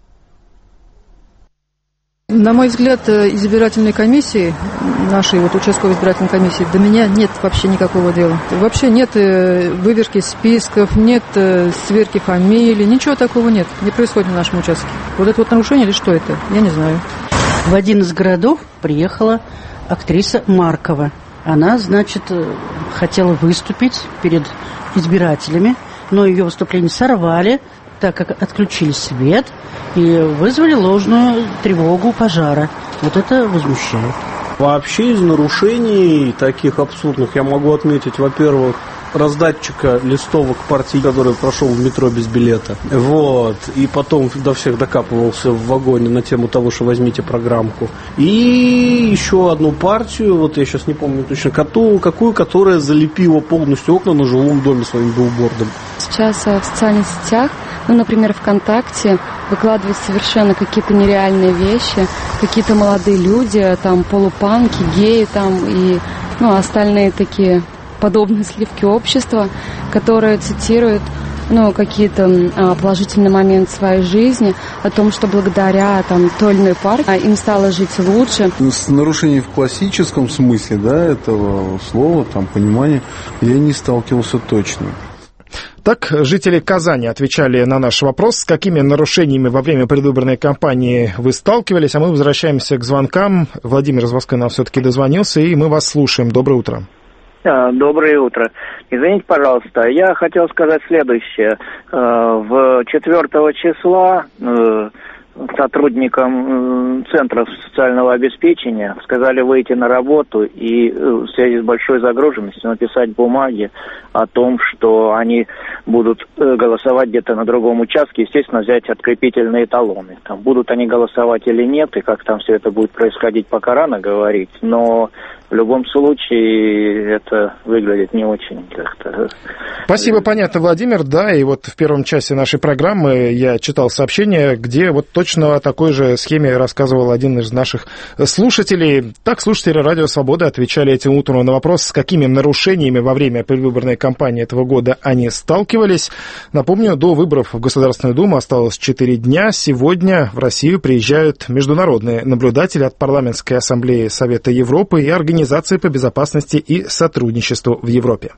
На мой взгляд, избирательной комиссии, нашей вот участковой избирательной комиссии, до меня нет вообще никакого дела. Вообще нет выверки списков, нет сверки фамилий, ничего такого нет. Не происходит на нашем участке. Вот это вот нарушение или что это? Я не знаю. В один из городов приехала актриса Маркова. Она, значит, хотела выступить перед избирателями, но ее выступление сорвали, так как отключили свет и вызвали ложную тревогу пожара. Вот это возмущает. Вообще из нарушений таких абсурдных я могу отметить, во-первых, раздатчика листовок партии, который прошел в метро без билета. Вот. И потом до всех докапывался в вагоне на тему того, что возьмите программку. И еще одну партию, вот я сейчас не помню точно, какую, какую которая залепила полностью окна на жилом доме своим билбордом. Сейчас в социальных сетях, ну, например, ВКонтакте, выкладывают совершенно какие-то нереальные вещи, какие-то молодые люди, там, полупанки, геи, там, и, ну, остальные такие подобные сливки общества, которые цитируют, ну, какие-то а, положительные моменты своей жизни, о том, что благодаря там той или иной партии им стало жить лучше. С нарушением в классическом смысле, да, этого слова, там, понимания, я не сталкивался точно. Так, жители Казани отвечали на наш вопрос, с какими нарушениями во время предвыборной кампании вы сталкивались, а мы возвращаемся к звонкам. Владимир из Москвы нам все-таки дозвонился, и мы вас слушаем. Доброе утро. Доброе утро. Извините, пожалуйста, я хотел сказать следующее. В четвёртого числа сотрудникам центров социального обеспечения сказали выйти на работу и в связи с большой загруженностью написать бумаги о том, что они будут голосовать где-то на другом участке, естественно, взять открепительные талоны. Там будут они голосовать или нет, и как там все это будет происходить, пока рано говорить, но в любом случае это выглядит не очень как-то. Спасибо, понятно, Владимир. Да, и вот в первом часе нашей программы я читал сообщение, где вот точно о такой же схеме рассказывал один из наших слушателей. Так, слушатели Радио Свобода отвечали этим утром на вопрос, с какими нарушениями во время предвыборной кампании этого года они сталкивались. Напомню, до выборов в Государственную Думу осталось четыре дня. Сегодня в Россию приезжают международные наблюдатели от Парламентской ассамблеи Совета Европы и Организации Организации по безопасности и сотрудничеству в Европе.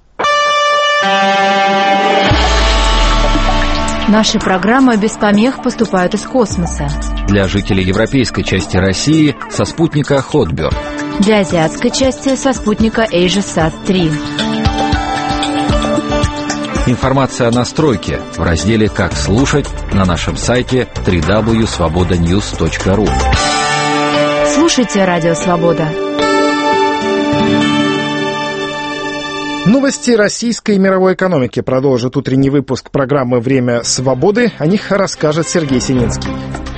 Наши программы без помех поступают из космоса. Для жителей европейской части России со спутника Hotbird. Для азиатской части со спутника AsiaSat три. Информация о настройке в разделе «Как слушать» на нашем сайте дабл ю дабл ю дабл ю точка свобода ньюс точка ру. Слушайте Радио Свобода. Новости российской и мировой экономики продолжит утренний выпуск программы «Время свободы». О них расскажет Сергей Сининский.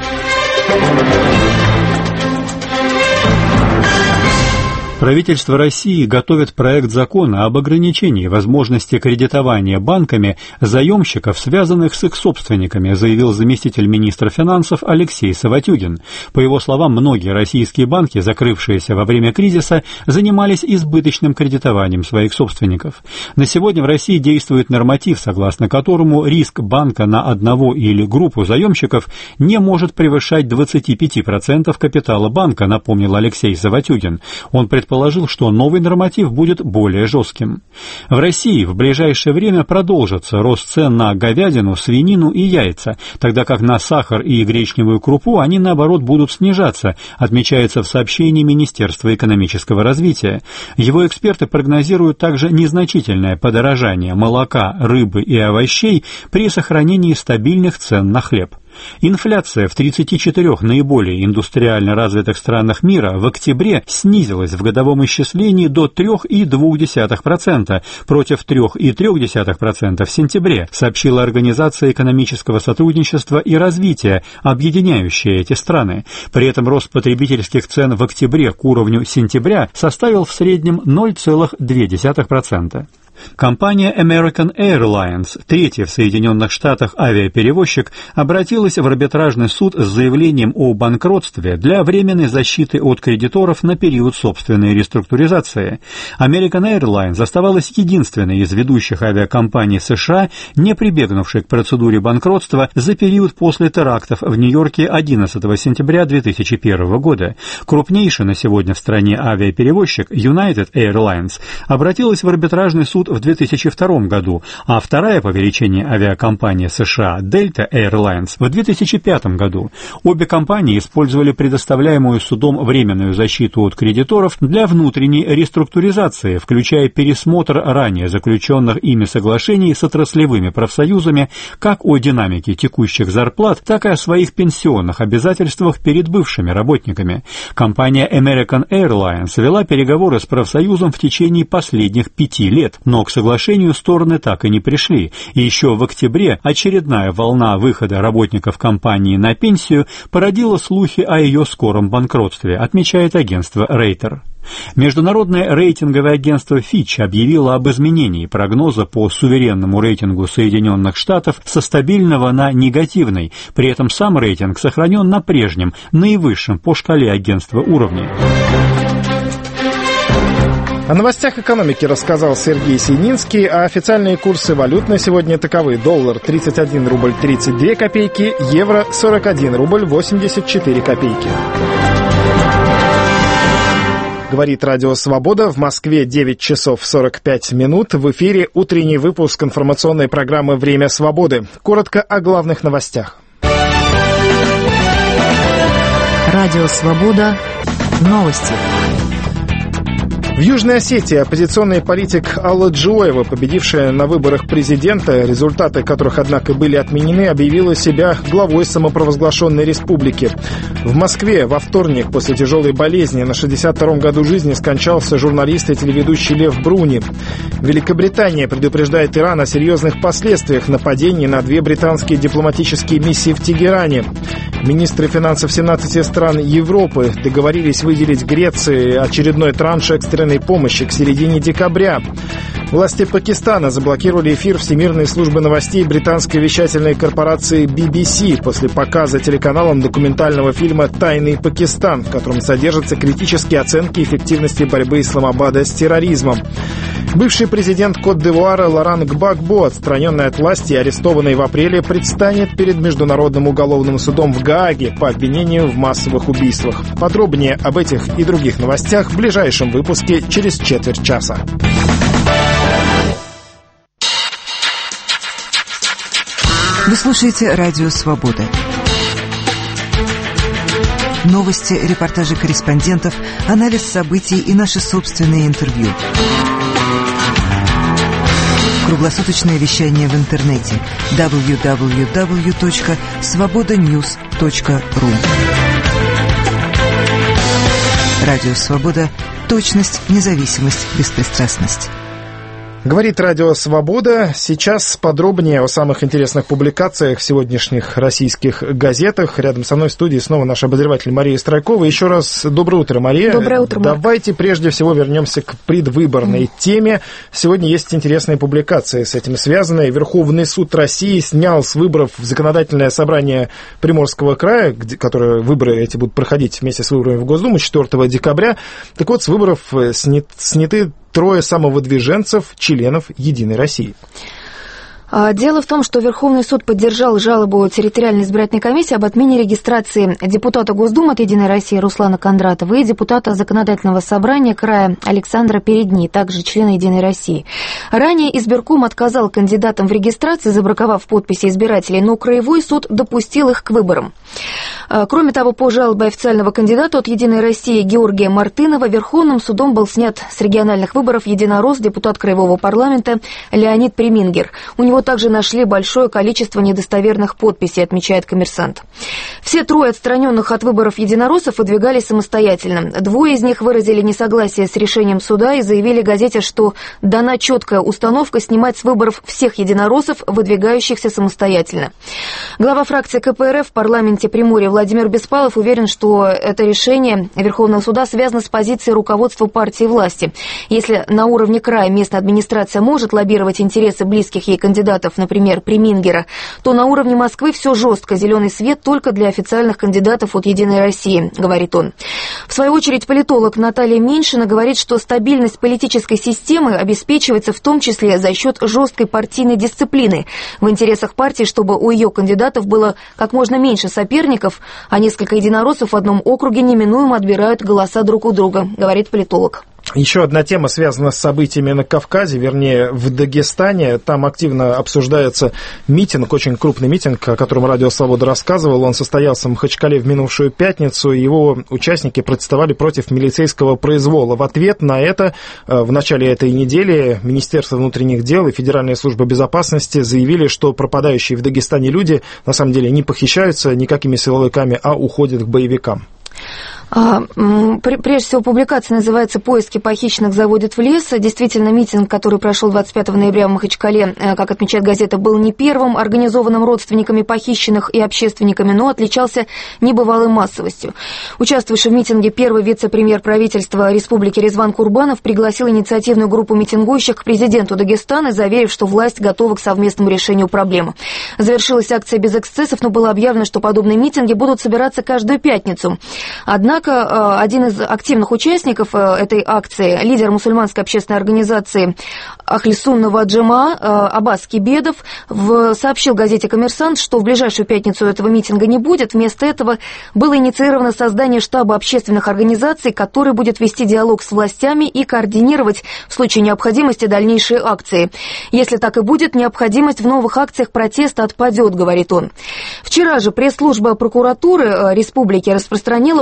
Правительство России готовит проект закона об ограничении возможности кредитования банками заемщиков, связанных с их собственниками, заявил заместитель министра финансов Алексей Саватюгин. По его словам, многие российские банки, закрывшиеся во время кризиса, занимались избыточным кредитованием своих собственников. На сегодня в России действует норматив, согласно которому риск банка на одного или группу заемщиков не может превышать двадцать пять процентов капитала банка, напомнил Алексей Саватюгин. Он предположил, Предположил, что новый норматив будет более жестким. В России в ближайшее время продолжится рост цен на говядину, свинину и яйца, тогда как на сахар и гречневую крупу они, наоборот, будут снижаться, отмечается в сообщении Министерства экономического развития. Его эксперты прогнозируют также незначительное подорожание молока, рыбы и овощей при сохранении стабильных цен на хлеб. Инфляция в тридцати четырёх наиболее индустриально развитых странах мира в октябре снизилась в годовом исчислении до три целых две десятых процента против три целых три десятых процента в сентябре, сообщила Организация экономического сотрудничества и развития, объединяющая эти страны. При этом рост потребительских цен в октябре к уровню сентября составил в среднем ноль целых две десятых процента. Компания American Airlines, третья в Соединенных Штатах авиаперевозчик, обратилась в арбитражный суд с заявлением о банкротстве для временной защиты от кредиторов на период собственной реструктуризации. American Airlines оставалась единственной из ведущих авиакомпаний США, не прибегнувшей к процедуре банкротства за период после терактов в Нью-Йорке одиннадцатого сентября две тысячи первого года. Крупнейший на сегодня в стране авиаперевозчик United Airlines обратилась в арбитражный суд в две тысячи втором году, а вторая по величине авиакомпания США Delta Airlines в две тысячи пятом году. Обе компании использовали предоставляемую судом временную защиту от кредиторов для внутренней реструктуризации, включая пересмотр ранее заключенных ими соглашений с отраслевыми профсоюзами как о динамике текущих зарплат, так и о своих пенсионных обязательствах перед бывшими работниками. Компания American Airlines вела переговоры с профсоюзом в течение последних пяти лет, но к соглашению стороны так и не пришли. И еще в октябре очередная волна выхода работников компании на пенсию породила слухи о ее скором банкротстве, отмечает агентство Рейтер. Международное рейтинговое агентство Fitch объявило об изменении прогноза по суверенному рейтингу Соединенных Штатов со стабильного на негативный. При этом сам рейтинг сохранен на прежнем, наивысшем по шкале агентства уровне. О новостях экономики рассказал Сергей Сининский, а официальные курсы валют на сегодня таковы: доллар тридцать один рубль тридцать две копейки, евро сорок один рубль восемьдесят четыре копейки. Говорит Радио Свобода. В Москве девять часов сорок пять минут. В эфире утренний выпуск информационной программы «Время свободы». Коротко о главных новостях. Радио Свобода. Новости. В Южной Осетии оппозиционный политик Алла Джоева, победившая на выборах президента, результаты которых, однако, были отменены, объявила себя главой самопровозглашенной республики. В Москве во вторник после тяжелой болезни на шестьдесят втором году жизни скончался журналист и телеведущий Лев Бруни. Великобритания предупреждает Иран о серьезных последствиях нападений на две британские дипломатические миссии в Тегеране. Министры финансов семнадцати стран Европы договорились выделить Греции очередной транш экстренной помощи к середине декабря. Власти Пакистана заблокировали эфир Всемирной службы новостей британской вещательной корпорации би би си после показа телеканалом документального фильма «Тайный Пакистан», в котором содержатся критические оценки эффективности борьбы Исламабада с терроризмом. Бывший президент Кот-д'Ивуара Лоран Гбагбо, отстраненный от власти и арестованный в апреле, предстанет перед Международным уголовным судом в Гааге по обвинению в массовых убийствах. Подробнее об этих и других новостях в ближайшем выпуске через четверть часа. Вы слушаете «Радио Свобода». Новости, репортажи корреспондентов, анализ событий и наши собственные интервью. Круглосуточное вещание в интернете дабл ю дабл ю дабл ю точка свобода ньюс точка ру. Радио «Свобода». Точность, независимость, беспристрастность. Говорит Радио Свобода. Сейчас подробнее о самых интересных публикациях в сегодняшних российских газетах. Рядом со мной в студии снова наш обозреватель Мария Страйкова. Еще раз доброе утро, Мария. Доброе утро, Марк. Давайте прежде всего вернемся к предвыборной mm. теме. Сегодня есть интересные публикации с этим связанные. Верховный суд России снял с выборов в законодательное собрание Приморского края, где, которые выборы эти будут проходить вместе с выборами в Госдуму четвёртого декабря. Так вот, с выборов снят, сняты трое самовыдвиженцев, членов «Единой России». Дело в том, что Верховный суд поддержал жалобу территориальной избирательной комиссии об отмене регистрации депутата Госдумы от «Единой России» Руслана Кондратова и депутата Законодательного собрания края Александра Передни, также члена «Единой России». Ранее избирком отказал кандидатам в регистрации, забраковав подписи избирателей, но краевой суд допустил их к выборам. Кроме того, по жалобе официального кандидата от «Единой России» Георгия Мартынова Верховным судом был снят с региональных выборов единорос депутат краевого парламента Леонид Премингер. У него также нашли большое количество недостоверных подписей, отмечает «Коммерсант». Все трое отстраненных от выборов единороссов выдвигались самостоятельно. Двое из них выразили несогласие с решением суда и заявили газете, что дана четкая установка снимать с выборов всех единороссов, выдвигающихся самостоятельно. Глава фракции ка пэ эр эф в парламенте Приморья Владимир Беспалов уверен, что это решение Верховного суда связано с позицией руководства партии власти. Если на уровне края местная администрация может лоббировать интересы близких ей кандидатов, например, Премингера, то на уровне Москвы все жестко, зеленый свет только для официальных кандидатов от «Единой России», говорит он. В свою очередь, политолог Наталья Меньшина говорит, что стабильность политической системы обеспечивается в том числе за счет жесткой партийной дисциплины. В интересах партии, чтобы у ее кандидатов было как можно меньше соперников, а несколько единороссов в одном округе неминуемо отбирают голоса друг у друга, говорит политолог. Еще одна тема связана с событиями на Кавказе, вернее, в Дагестане. Там активно обсуждается митинг, очень крупный митинг, о котором Радио Свобода рассказывал. Он состоялся в Махачкале в минувшую пятницу. Его участники протестовали против милицейского произвола. В ответ на это в начале этой недели Министерство внутренних дел и Федеральная служба безопасности заявили, что пропадающие в Дагестане люди на самом деле не похищаются никакими силовиками, а уходят к боевикам. Прежде всего, публикация называется «Поиски похищенных заводят в лес». Действительно, митинг, который прошел двадцать пятого ноября в Махачкале, как отмечает газета, был не первым организованным родственниками похищенных и общественниками, но отличался небывалой массовостью. Участвовавший в митинге первый вице-премьер правительства республики Резван Курбанов пригласил инициативную группу митингующих к президенту Дагестана, заверив, что власть готова к совместному решению проблемы. Завершилась акция без эксцессов, но было объявлено, что подобные митинги будут собираться каждую пятницу. Однако один из активных участников этой акции, лидер мусульманской общественной организации Ахли Сунна ва Джамаа Аббас Кибедов, сообщил газете «Коммерсант», что в ближайшую пятницу этого митинга не будет. Вместо этого было инициировано создание штаба общественных организаций, который будет вести диалог с властями и координировать в случае необходимости дальнейшие акции. Если так и будет, необходимость в новых акциях протеста отпадет, говорит он. Вчера же пресс-служба прокуратуры республики распространила подробную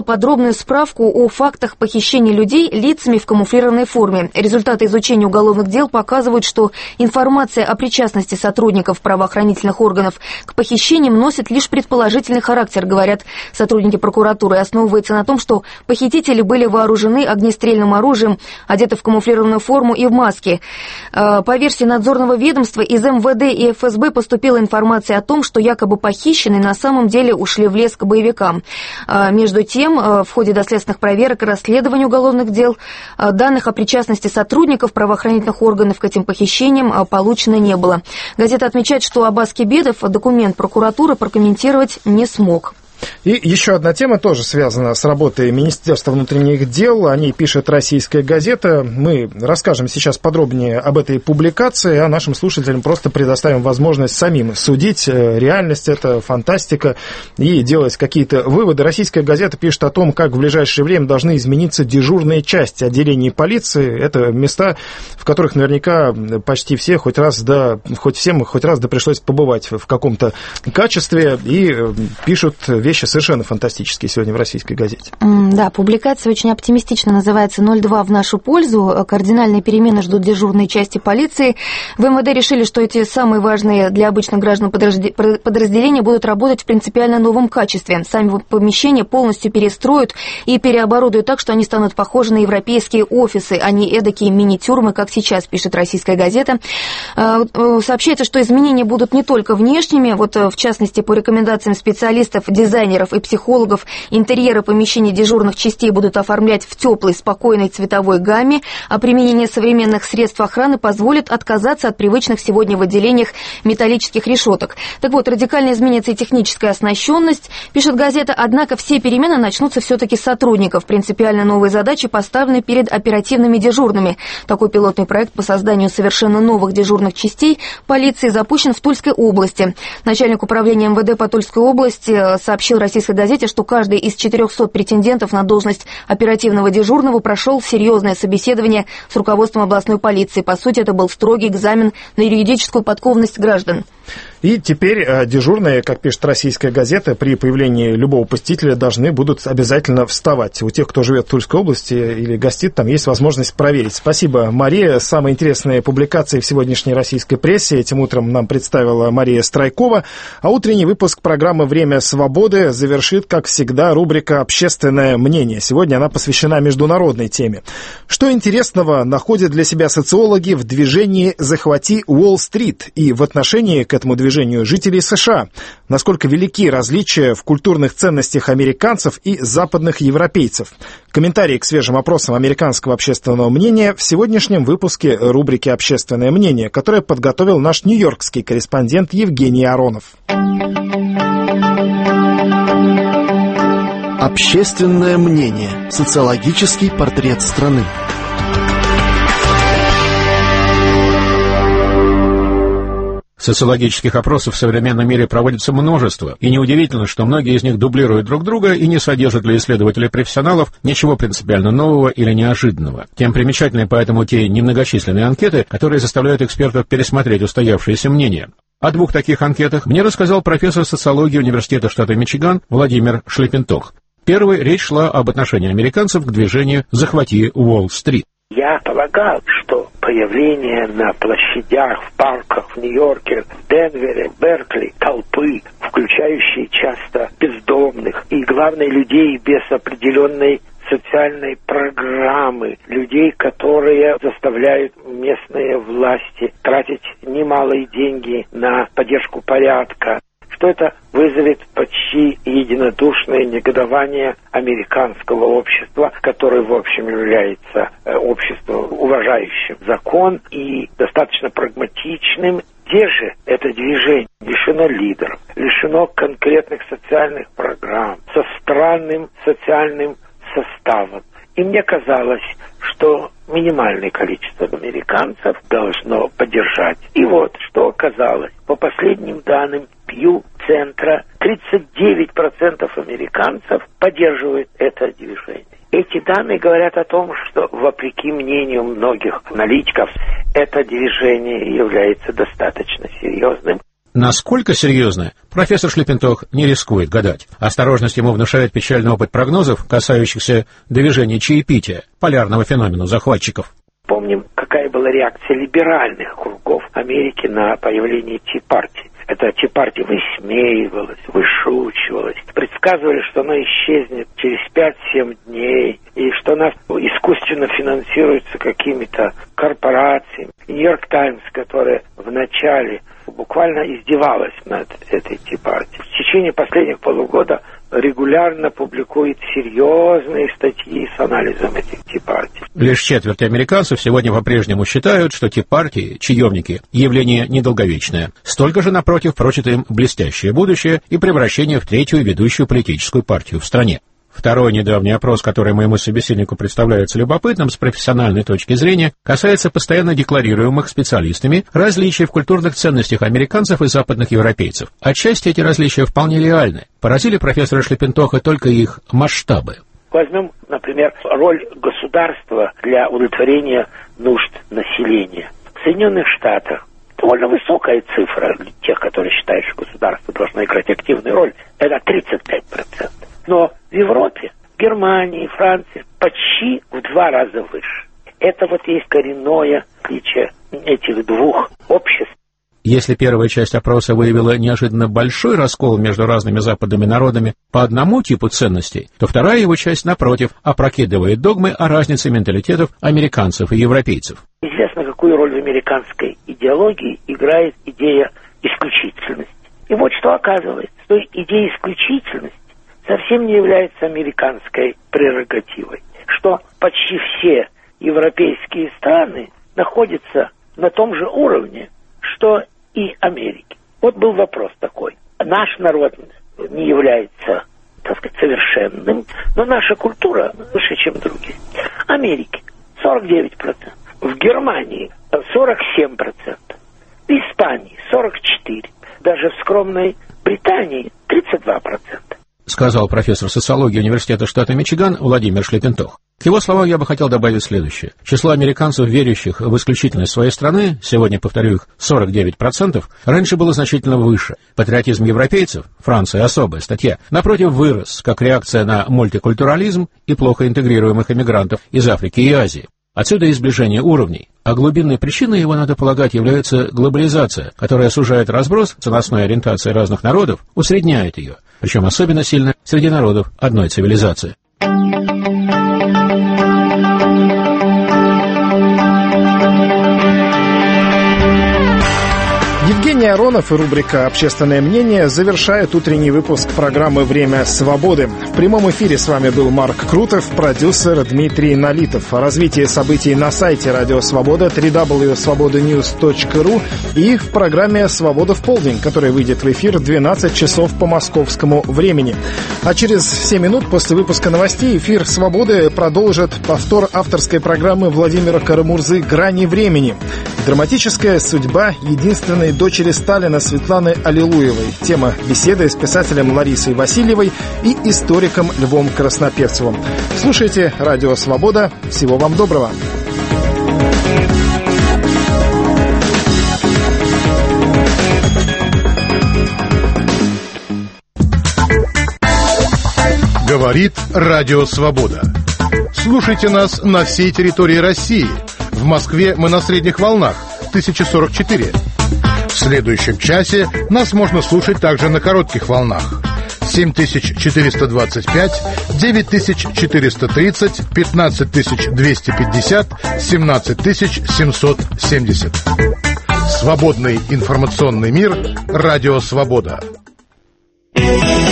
детальную справку о фактах похищения людей лицами в камуфлированной форме. Результаты изучения уголовных дел показывают, что информация о причастности сотрудников правоохранительных органов к похищениям носит лишь предположительный характер, говорят сотрудники прокуратуры, и основывается на том, что похитители были вооружены огнестрельным оружием, одеты в камуфлированную форму и в маске. По версии надзорного ведомства из эм вэ дэ и эф эс бэ поступила информация о том, что якобы похищенные на самом деле ушли в лес к боевикам. Между тем, в ходе доследственных проверок и расследований уголовных дел данных о причастности сотрудников правоохранительных органов к этим похищениям получено не было. Газета отмечает, что Аббас Кебедов документ прокуратуры прокомментировать не смог. И еще одна тема тоже связана с работой Министерства внутренних дел. О ней пишет «Российская газета». Мы расскажем сейчас подробнее об этой публикации, а нашим слушателям просто предоставим возможность самим судить, реальность это, фантастика, и делать какие-то выводы. «Российская газета» пишет о том, как в ближайшее время должны измениться дежурные части отделений полиции. Это места, в которых наверняка почти все хоть раз да, хоть всем хоть раз да пришлось побывать в каком-то качестве, и пишут вещи совершенно фантастические сегодня в «Российской газете». Да, публикация очень оптимистично называется «ноль два в нашу пользу». Кардинальные перемены ждут дежурные части полиции. В эм вэ дэ решили, что эти самые важные для обычных граждан подразделения будут работать в принципиально новом качестве. Сами помещения полностью перестроят и переоборудуют так, что они станут похожи на европейские офисы, а не эдакие мини-тюрьмы, как сейчас, пишет «Российская газета». Сообщается, что изменения будут не только внешними, вот в частности, по рекомендациям специалистов, дизайнеров и психологов, интерьеры помещений дежурных частей будут оформлять в теплой, спокойной цветовой гамме, а применение современных средств охраны позволит отказаться от привычных сегодня в отделениях металлических решеток. Так вот, радикально изменится и техническая оснащенность, пишет газета, однако все перемены начнутся все-таки с сотрудников. Принципиально новые задачи поставлены перед оперативными дежурными. Такой пилотный проект по созданию совершенно новых дежурных частей полиции запущен в Тульской области. Начальник управления эм вэ дэ по Тульской области сообщил «Российской газете», что каждый из четырехсот претендентов на должность оперативного дежурного прошел серьезное собеседование с руководством областной полиции. По сути, это был строгий экзамен на юридическую подкованность граждан. И теперь дежурные, как пишет «Российская газета», при появлении любого посетителя должны будут обязательно вставать. У тех, кто живет в Тульской области или гостит, там есть возможность проверить. Спасибо, Мария. Самые интересные публикации в сегодняшней российской прессе этим утром нам представила Мария Страйкова. А утренний выпуск программы «Время свободы» завершит, как всегда, рубрика «Общественное мнение». Сегодня она посвящена международной теме. Что интересного находят для себя социологи в движении «Захвати Уолл-стрит» и в отношении к этому движению жителей США? Насколько велики различия в культурных ценностях американцев и западных европейцев? Комментарии к свежим опросам американского общественного мнения в сегодняшнем выпуске рубрики «Общественное мнение», которое подготовил наш нью-йоркский корреспондент Евгений Аронов. Общественное мнение. Социологический портрет страны. Социологических опросов в современном мире проводится множество, и неудивительно, что многие из них дублируют друг друга и не содержат для исследователей-профессионалов ничего принципиально нового или неожиданного. Тем примечательнее поэтому те немногочисленные анкеты, которые заставляют экспертов пересмотреть устоявшиеся мнения. О двух таких анкетах мне рассказал профессор социологии Университета штата Мичиган Владимир Шлепентох. Первой речь шла об отношении американцев к движению «Захвати Уолл-стрит». Я полагал, что появление на площадях, в парках в Нью-Йорке, в Денвере, в Беркли толпы, включающие часто бездомных и, главное, людей без определенной социальной программы, людей, которые заставляют местные власти тратить немалые деньги на поддержку порядка, что это вызовет почти единодушное негодование американского общества, которое, в общем, является обществом, уважающим закон и достаточно прагматичным. Где же это движение лишено лидеров, лишено конкретных социальных программ, со странным социальным составом? И мне казалось, что минимальное количество американцев должно поддержать. И вот, что оказалось. По последним данным Пью-центра, тридцать девять процентов американцев поддерживают это движение. Эти данные говорят о том, что, вопреки мнению многих аналитиков, это движение является достаточно серьезным. Насколько серьезно, профессор Шлепентох не рискует гадать. Осторожность ему внушает печальный опыт прогнозов, касающихся движения чаепития, полярного феномена захватчиков. Помним, какая была реакция либеральных кругов Америки на появление Ти-партии. Эта Ти-партия высмеивалась, вышучивалась, предсказывали, что она исчезнет через пять-семь дней, и что она искусственно финансируется какими-то корпорациями. Нью-Йорк Таймс, которая в начале буквально издевалась над этой Ти-партией, в течение последних полугода регулярно публикует серьезные статьи с анализом этих Ти-партий. Лишь четверть американцев сегодня по-прежнему считают, что Ти-партии, чаемники, явление недолговечное. Столько же, напротив, прочит им блестящее будущее и превращение в третью ведущую политическую партию в стране. Второй недавний опрос, который моему собеседнику представляется любопытным с профессиональной точки зрения, касается постоянно декларируемых специалистами различий в культурных ценностях американцев и западных европейцев. Отчасти эти различия вполне реальны. Поразили профессора Шлепентоха только их масштабы. Возьмем, например, роль государства для удовлетворения нужд населения. В Соединенных Штатах довольно высокая цифра для тех, которые считают, что государство должно играть активную роль, это тридцать пять процентов. Но в Европе, Германии, Франции почти в два раза выше. Это вот есть коренное отличие этих двух обществ. Если первая часть опроса выявила неожиданно большой раскол между разными западными народами по одному типу ценностей, то вторая его часть, напротив, опрокидывает догмы о разнице менталитетов американцев и европейцев. Известно, какую роль в американской идеологии играет идея исключительности. И вот что оказывается, что идея исключительности совсем не является американской прерогативой, что почти все европейские страны находятся на том же уровне, что и Америки. Вот был вопрос такой. Наш народ не является, так сказать, совершенным, но наша культура выше, чем другие. Америки сорок девять процентов, в Германии сорок семь процентов, в Испании сорок четыре процента, даже в скромной Британии тридцать два процента. Сказал профессор социологии Университета штата Мичиган Владимир Шлепентох. К его словам я бы хотел добавить следующее. Число американцев, верящих в исключительность своей страны, сегодня, повторю их, сорок девять процентов, раньше было значительно выше. Патриотизм европейцев, Франция особая статья, напротив, вырос, как реакция на мультикультурализм и плохо интегрируемых иммигрантов из Африки и Азии. Отсюда и сближение уровней, а глубинной причиной его, надо полагать, является глобализация, которая сужает разброс ценностной ориентации разных народов, усредняет ее, причем особенно сильно среди народов одной цивилизации. Евгений Аронов и рубрика «Общественное мнение» завершает утренний выпуск программы «Время свободы». В прямом эфире с вами был Марк Крутов, продюсер Дмитрий Налитов. О развитии событий на сайте Радио Свобода дабл ю дабл ю дабл ю точка свобода ньюс точка ру и в программе «Свобода в полдень», которая выйдет в эфир в двенадцать часов по московскому времени. А через семь минут после выпуска новостей эфир «Свободы» продолжит повтор авторской программы Владимира Карамурзы «Грани времени». Драматическая судьба единственной дочери Сталина Светланы Аллилуевой. Тема беседы с писателем Ларисой Васильевой и историком Львом Красноперцевым. Слушайте Радио Свобода. Всего вам доброго. Говорит Радио Свобода. Слушайте нас на всей территории России. В Москве мы на средних волнах тысяча сорок четыре. В следующем часе нас можно слушать также на коротких волнах семь тысяч четыреста двадцать пять, девять тысяч четыреста тридцать, пятнадцать тысяч двести пятьдесят, семнадцать тысяч семьсот семьдесят. Свободный информационный мир. Радио Свобода.